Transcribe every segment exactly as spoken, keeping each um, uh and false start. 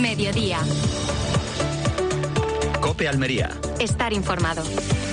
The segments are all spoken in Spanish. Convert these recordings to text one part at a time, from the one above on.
Mediodía. COPE Almería. Estar informado.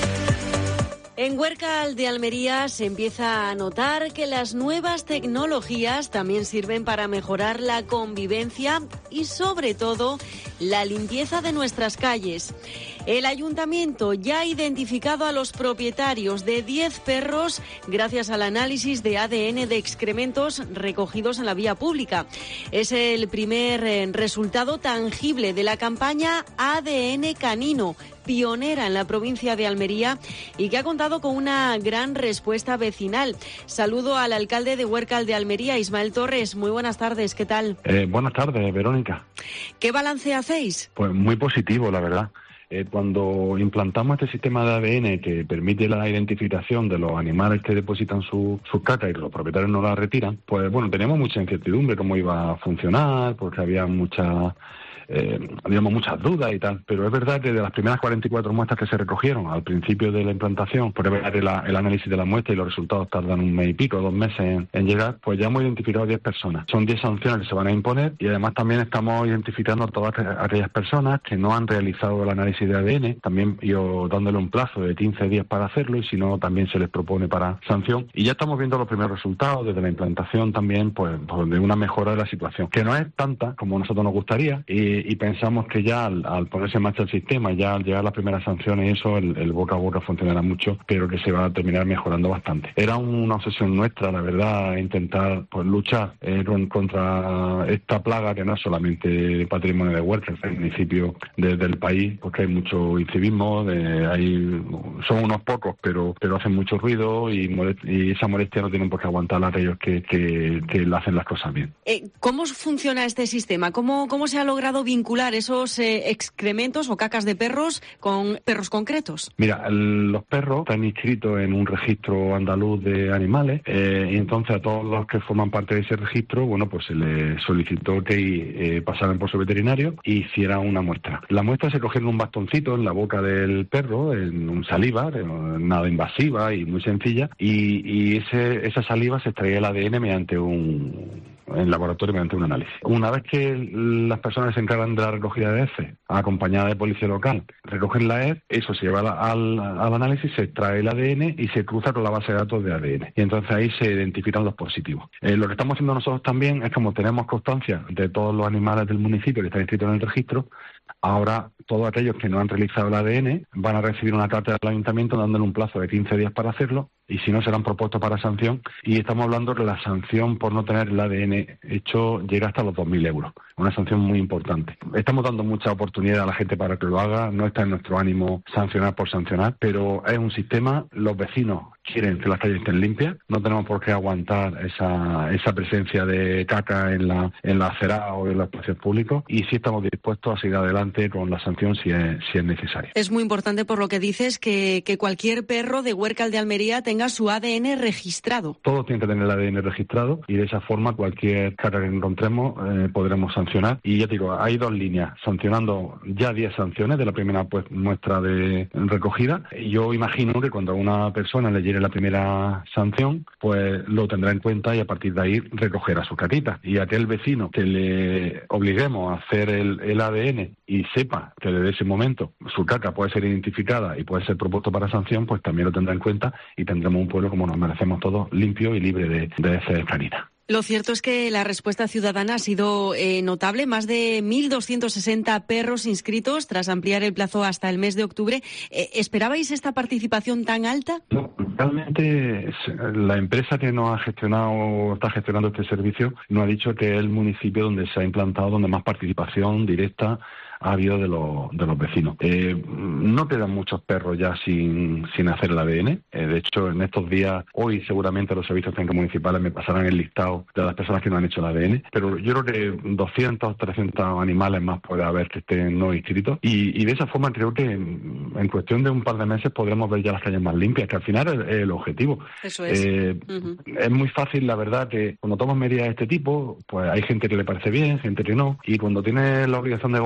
En Huércal de Almería se empieza a notar que las nuevas tecnologías también sirven para mejorar la convivencia y, sobre todo, la limpieza de nuestras calles. El ayuntamiento ya ha identificado a los propietarios de diez perros gracias al análisis de A D N de excrementos recogidos en la vía pública. Es el primer resultado tangible de la campaña A D N Canino, pionera en la provincia de Almería y que ha contado con una gran respuesta vecinal. Saludo al alcalde de Huércal de Almería, Ismael Torres. Muy buenas tardes, ¿qué tal? Eh, buenas tardes, Verónica. ¿Qué balance hacéis? Pues muy positivo, la verdad. Eh, cuando implantamos este sistema de A D N que permite la identificación de los animales que depositan su, sus cacas y que los propietarios no las retiran, pues bueno, teníamos mucha incertidumbre cómo iba a funcionar, porque había muchas... Eh, habíamos muchas dudas y tal, pero es verdad que de las primeras cuarenta y cuatro muestras que se recogieron al principio de la implantación, por ver el, el análisis de la muestra y los resultados tardan un mes y pico, dos meses en, en llegar, pues ya hemos identificado diez personas. Son diez sanciones que se van a imponer y además también estamos identificando a todas aquellas personas que no han realizado el análisis de A D N, también yo dándole un plazo de quince días para hacerlo y si no también se les propone para sanción. Y ya estamos viendo los primeros resultados desde la implantación también, pues, pues de una mejora de la situación, que no es tanta como a nosotros nos gustaría y y pensamos que ya al, al ponerse en marcha el sistema, ya al llegar las primeras sanciones y eso, el, el boca a boca funcionará mucho, pero que se va a terminar mejorando bastante. Era una obsesión nuestra, la verdad, intentar pues luchar eh, con, contra esta plaga que no es solamente patrimonio de Huércal, es el municipio de, del país, porque hay mucho incivismo, de, hay, son unos pocos, pero pero hacen mucho ruido y, molest, y esa molestia no tienen por qué aguantar a aquellos que, que, que hacen las cosas bien. Eh, ¿Cómo funciona este sistema? ¿Cómo, cómo se ha logrado vincular esos eh, excrementos o cacas de perros con perros concretos? Mira, el, los perros están inscritos en un registro andaluz de animales eh, y entonces a todos los que forman parte de ese registro, bueno, pues se les solicitó que eh, pasaran por su veterinario e hicieran una muestra. La muestra se cogía en un bastoncito en la boca del perro, en un saliva, nada invasiva y muy sencilla, y, y ese, esa saliva se extraía el A D N mediante un... en laboratorio mediante un análisis. Una vez que las personas se encargan de la recogida de heces, acompañada de policía local, recogen la hez, eso se lleva al, al análisis, se extrae el A D N y se cruza con la base de datos de A D N. Y entonces ahí se identifican los positivos. Eh, lo que estamos haciendo nosotros también es, como tenemos constancia de todos los animales del municipio que están inscritos en el registro, ahora todos aquellos que no han realizado el A D N van a recibir una carta del ayuntamiento dándole un plazo de quince días para hacerlo y si no serán propuestos para sanción y estamos hablando que la sanción por no tener el A D N hecho llega hasta los dos mil euros, una sanción muy importante. Estamos dando mucha oportunidad a la gente para que lo haga, no está en nuestro ánimo sancionar por sancionar, pero es un sistema, los vecinos quieren que las calles estén limpias, no tenemos por qué aguantar esa esa presencia de caca en la en la acera o en los espacios públicos y sí estamos dispuestos a seguir adelante con la sanción si es, si es necesario. Es muy importante, por lo que dices, que, que cualquier perro de Huércal de Almería tenga su A D N registrado. Todos tienen que tener el A D N registrado y de esa forma cualquier caca que encontremos eh, podremos sancionar. Y ya te digo, hay dos líneas, sancionando ya diez sanciones de la primera pues, muestra de recogida. Yo imagino que cuando a una persona le llegue la primera sanción, pues lo tendrá en cuenta y a partir de ahí recogerá sus caquitas. Y aquel vecino que le obliguemos a hacer el, el A D N y sepa que desde ese momento su caca puede ser identificada y puede ser propuesto para sanción, pues también lo tendrá en cuenta y tendremos un pueblo como nos merecemos todos, limpio y libre de, de heces caninas. Lo cierto es que la respuesta ciudadana ha sido eh, notable. Más de mil doscientos sesenta perros inscritos tras ampliar el plazo hasta el mes de octubre. Eh, ¿Esperabais esta participación tan alta? No, realmente la empresa que nos ha gestionado, está gestionando este servicio, nos ha dicho que es el municipio donde se ha implantado, donde más participación directa ha habido de los de los vecinos. Eh, no quedan muchos perros ya sin sin hacer el A D N. Eh, de hecho, en estos días, hoy seguramente los servicios técnicos municipales me pasarán el listado de las personas que no han hecho el A D N. Pero yo creo que doscientos, trescientos animales más puede haber que estén no inscritos. Y, y de esa forma creo que en, en cuestión de un par de meses podremos ver ya las calles más limpias, que al final es, es el objetivo. Eso es. Eh, uh-huh. Es muy fácil, la verdad, que cuando tomas medidas de este tipo, pues hay gente que le parece bien, gente que no. Y cuando tienes la obligación de gobernar un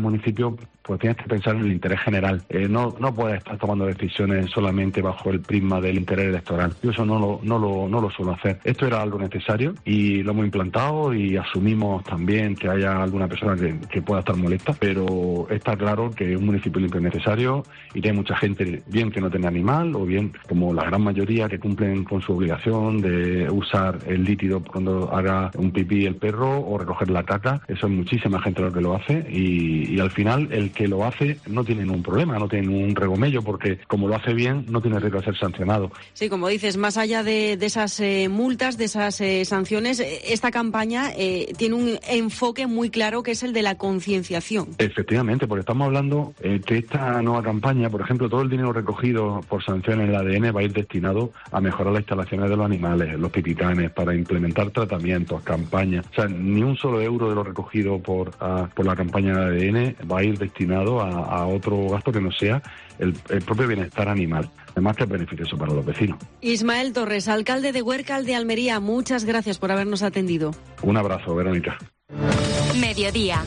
municipio, pues tienes que pensar en el interés general. Eh, no no puedes estar tomando decisiones solamente bajo el prisma del interés electoral. Yo eso no lo, no lo, no lo suelo hacer. Esto era algo necesario y lo hemos implantado y asumimos también que haya alguna persona que, que pueda estar molesta, pero está claro que un municipio limpio es necesario y hay mucha gente, bien que no tenga animal o bien, como la gran mayoría, que cumplen con su obligación de usar el líquido cuando haga un pipí el perro o recoger la caca. Eso es muchísima gente lo que lo hace y, y al final el que lo hace no tiene ningún problema, no tiene ningún regomello, porque como lo hace bien no tiene riesgo de ser sancionado. Sí, como dices, más allá de, de esas eh, multas, de esas eh, sanciones, esta campaña eh, tiene un enfoque muy claro que es el de la concienciación. Efectivamente, porque estamos hablando eh, que esta nueva campaña, por ejemplo, todo el dinero recogido por sanciones en el A D N va a ir destinado a mejorar las instalaciones de los animales, los pipicanes, para implementar tratamientos, campañas. O sea, ni un solo euro de lo recogido por, a, por la campaña de A D N va a ir destinado a, a otro gasto que no sea el, el propio bienestar animal. Además que es beneficioso para los vecinos. Ismael Torres, alcalde de Huércal de Almería, muchas gracias por habernos atendido. Un abrazo, Verónica. Mediodía.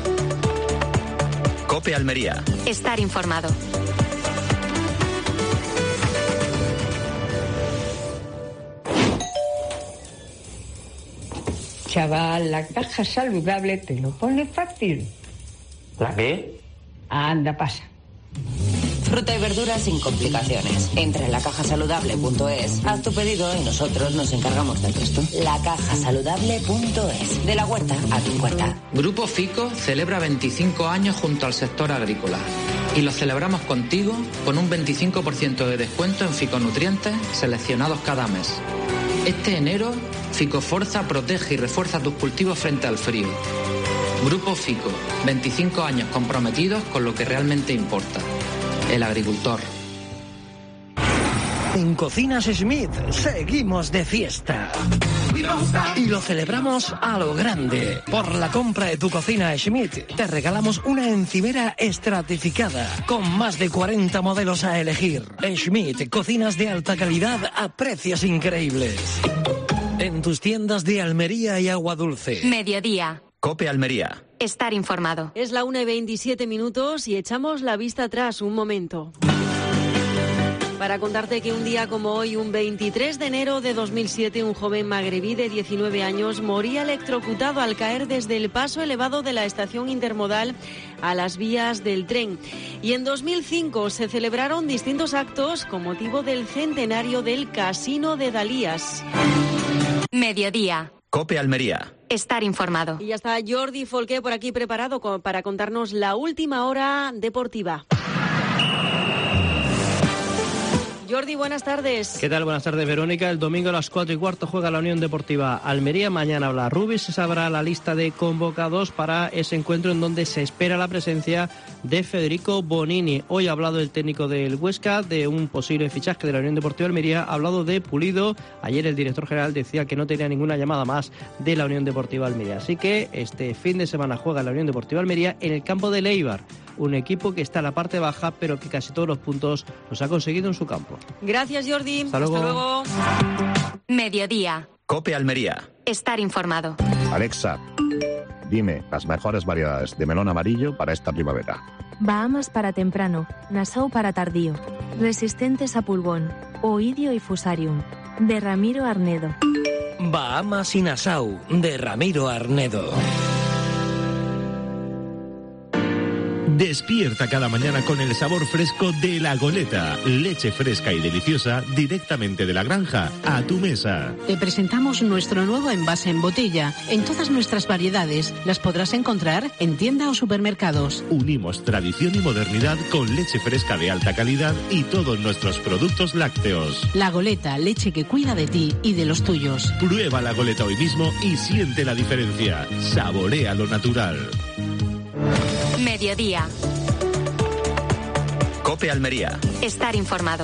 COPE Almería. Estar informado. Chaval, la caja saludable te lo pone fácil. ¿La qué? Anda, pasa. Fruta y verduras sin complicaciones. Entra en la caja saludable punto es, haz tu pedido y nosotros nos encargamos del resto. la caja saludable punto es. De la huerta a tu puerta. Grupo Fico celebra veinticinco años junto al sector agrícola. Y lo celebramos contigo con un veinticinco por ciento de descuento en ficonutrientes seleccionados cada mes. Este enero, Ficoforza protege y refuerza tus cultivos frente al frío. Grupo Fico, veinticinco años comprometidos con lo que realmente importa. El agricultor. En Cocinas Schmidt seguimos de fiesta. Y lo celebramos a lo grande. Por la compra de tu cocina Schmidt, te regalamos una encimera estratificada con más de cuarenta modelos a elegir. Schmidt, cocinas de alta calidad a precios increíbles. En tus tiendas de Almería y Agua Dulce. Mediodía. COPE Almería. Estar informado. Es la una y veintisiete minutos y echamos la vista atrás un momento. Para contarte que un día como hoy, un veintitrés de enero de dos mil siete, un joven magrebí de diecinueve años moría electrocutado al caer desde el paso elevado de la estación intermodal a las vías del tren. Y en dos mil cinco se celebraron distintos actos con motivo del centenario del Casino de Dalías. Mediodía. COPE Almería. Estar informado. Y ya está Jordi Folqué por aquí preparado para contarnos la última hora deportiva. Jordi, buenas tardes. ¿Qué tal? Buenas tardes, Verónica. El domingo a las cuatro y cuarto juega la Unión Deportiva Almería. Mañana habla Rubis. Se sabrá la lista de convocados para ese encuentro en donde se espera la presencia de Federico Bonini. Hoy ha hablado el técnico del Huesca de un posible fichaje de la Unión Deportiva Almería. Ha hablado de Pulido. Ayer el director general decía que no tenía ninguna llamada más de la Unión Deportiva Almería. Así que este fin de semana juega la Unión Deportiva Almería en el campo de Eibar. Un equipo que está en la parte baja, pero que casi todos los puntos los ha conseguido en su campo. Gracias, Jordi. Hasta luego. Hasta luego. Mediodía. COPE Almería. Estar informado. Alexa, dime las mejores variedades de melón amarillo para esta primavera. Bahamas para temprano, Nassau para tardío, resistentes a pulgón, Oidio y Fusarium, de Ramiro Arnedo. Bahamas y Nassau, de Ramiro Arnedo. Despierta cada mañana con el sabor fresco de La Goleta. Leche fresca y deliciosa directamente de la granja a tu mesa. Te presentamos nuestro nuevo envase en botella. En todas nuestras variedades las podrás encontrar en tienda o supermercados. Unimos tradición y modernidad con leche fresca de alta calidad y todos nuestros productos lácteos. La Goleta, leche que cuida de ti y de los tuyos. Prueba La Goleta hoy mismo y siente la diferencia. Saborea lo natural. Mediodía. COPE Almería. Estar informado.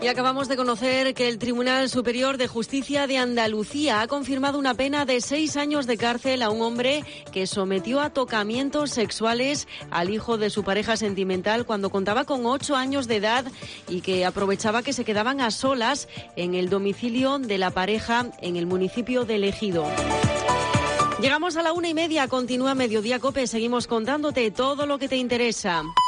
Y acabamos de conocer que el Tribunal Superior de Justicia de Andalucía ha confirmado una pena de seis años de cárcel a un hombre que sometió a tocamientos sexuales al hijo de su pareja sentimental cuando contaba con ocho años de edad y que aprovechaba que se quedaban a solas en el domicilio de la pareja en el municipio de Ejido. Llegamos a la una y media, continúa Mediodía COPE, seguimos contándote todo lo que te interesa.